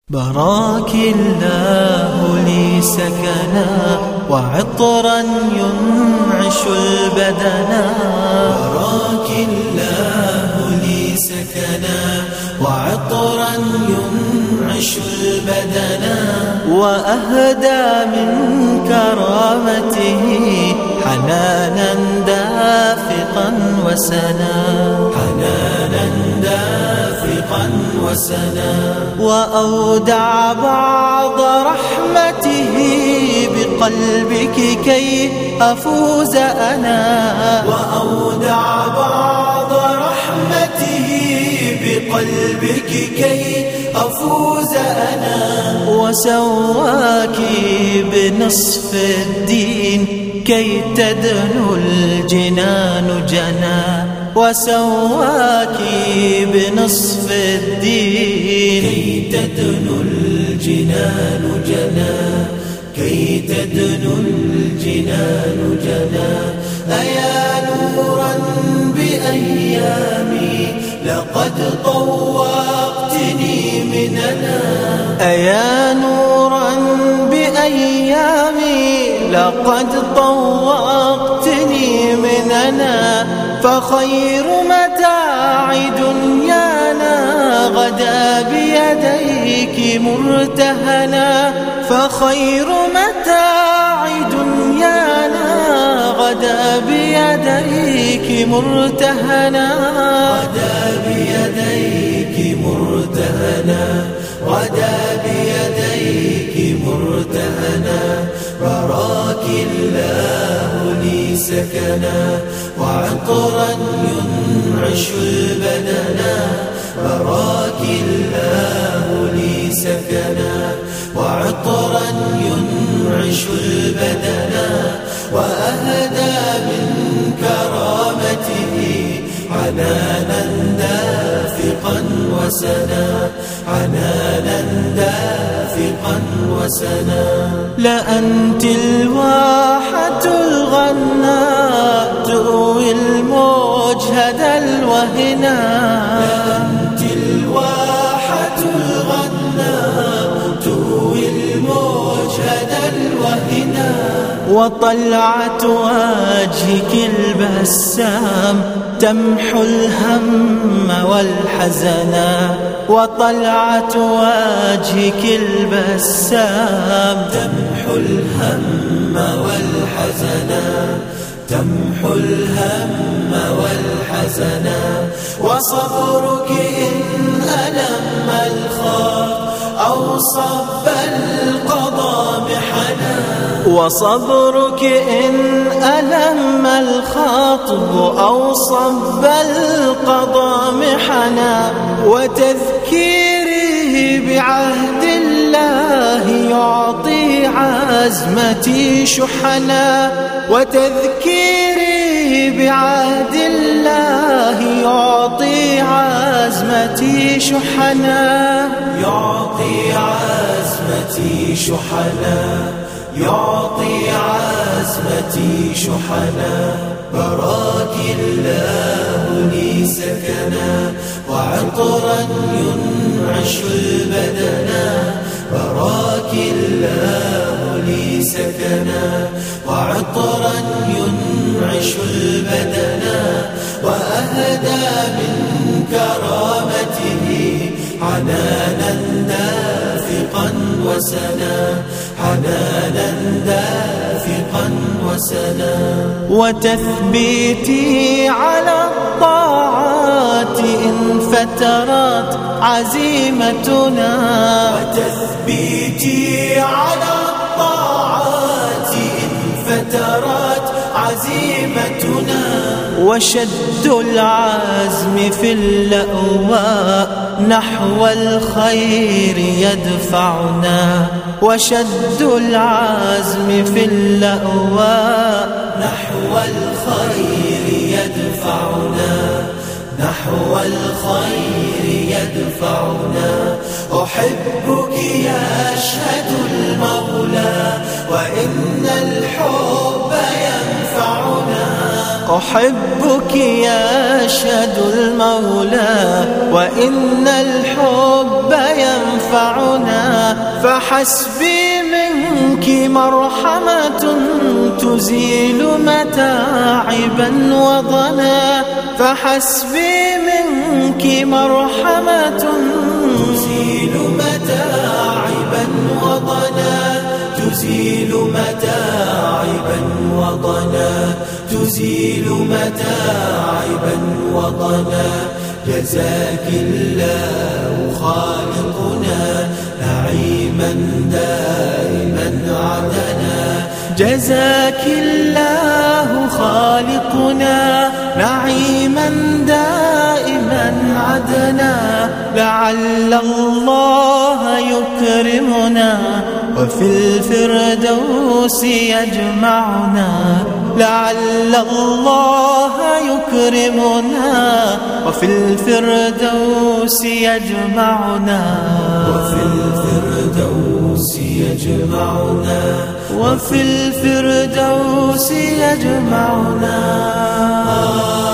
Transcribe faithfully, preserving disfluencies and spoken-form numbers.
براك الله لي سكنا وعطرا ينعش البدنا. براك الله لي سكنا وعطرا ينعش البدنا. وأهدى من كرامته حنانا دافقا وسنا. حنانا دافقا وسنا. وأودع بعض رحمته بقلبك كي أفوز أنا. وأودع بعض رحمته بقلبك كي أفوز أنا. وسواك بنصف الدين كي تدنو الجنان جنا. وسواك بنصف الدين كي تدنو الجنان جنا. كي تدنو الجنان جنا. أيا نورا بأيامي لقد طوقتني مننا. أيا نورا بأيامي لقد طوقتني مننا. فخير متاع دنيانا غدا بيديك مرتهنا. فخير متاع دنيانا غدا بيديك مرتهنا. غدا بيديك مرتهنا. غدا بيديك مرتهنا. براك الله لي سكنا وعطرا ينعش البدنا. براك الله لي سكنا وعطرا ينعش البدنا. وأهدى من كرامته حنانا دافقا وسنا. حنانا دافقا وسنا. لأنت الواحة الغناء تروي المجهد الوهنا. لأنت الواحة الغناء تروي المجهد الوهنا. وطلعة وجهك البسام تمحو الهم والحزنا. وطلعة وجهك البسام تمحو الهم والحزنا. تمحو الهم والحزنا. وصبرك إن ألم الخاط أو صب القضاء محنا. وصبرك إن ألم الخاطب أو صب القضاء محنا. وتذكيره بعهد الله يعطي عزمتي شحنا. وتذكيره بعهد الله يعطي عزمتي شحنا. يعطي عزمتي شحنا. يعطي عزمتي شحنا. براك الله لي سكنا وعطرا ينعش البدنا. براك الله لي سكنا وعطرا ينعش البدنا. وأهدى من كرامته حنانا دافقا وسنا. حنانا دافقا وسنا. وتثبيتي على الطاعات إن فترت عزيمتنا. وتثبيتي على الطاعات إن فترت عزيمتنا. وشد العزم في اللأواء نحو الخير يدفعنا. وشد العزم في اللأواء نحو الخير يدفعنا. نحو الخير يدفعنا. أحبك يشهد المولى وإن الحب ينفعنا. أحبك يشهد المولى وإن الحب ينفعنا، فحسبي منك مرحمة تزيل متاعبا وضنا، فحسبي منك مرحمة تزيل متاعبا وضنا، تزيل متاعبا وضنا، تزيل متاعبا وضنا. جزاك الله خالقنا نعيما دائما عدنا، جزاك الله خالقنا نعيما دائما عدنا. لعل الله يكرمنا وفي الفردوس يجمعنا، لعل الله يكرمنا وفي الفردوس يجمعنا، وفي الفردوس يجمعنا، وفي الفردوس يجمعنا.